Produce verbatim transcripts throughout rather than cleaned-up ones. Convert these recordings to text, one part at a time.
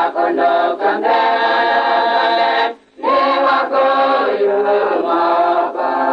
kondo kambe ni wako yuma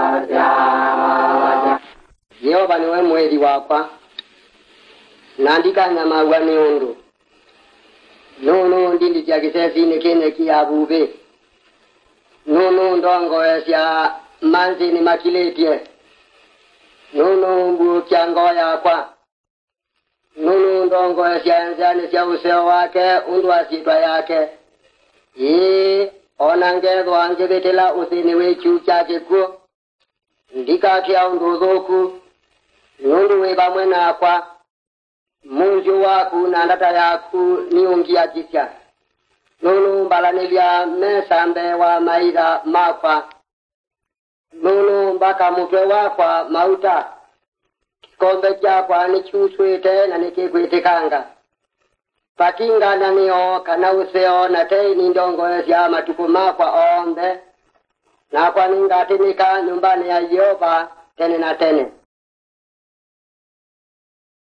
paja Yehova niwe mweli wapa nandika nyama wa miundu Nunu ndindi kia kisefi nikene kia bube Nunu ndongo ya manzi ni makiletie Nunu mbu kia ngoya kwa Nunu ndongo ya nzani ya useo wake undu asitwa yake Yee onangezo angebetela usini wechu chake kuo Ndika kia unduzoku Nundu weba mwena kwa Mungu waku na ndata yaku niungia kisya Nunu mbalanibia mesambe wa maida makwa Nunu mbaka mutwe wakwa mauta Kombe jakwa nichuswete na nikikwitikanga Pakinga na niyo kana useo na tei nindongo ya matuku makwa ombe Na kwa ninga tinika nyumbani ya Yehova tene na tene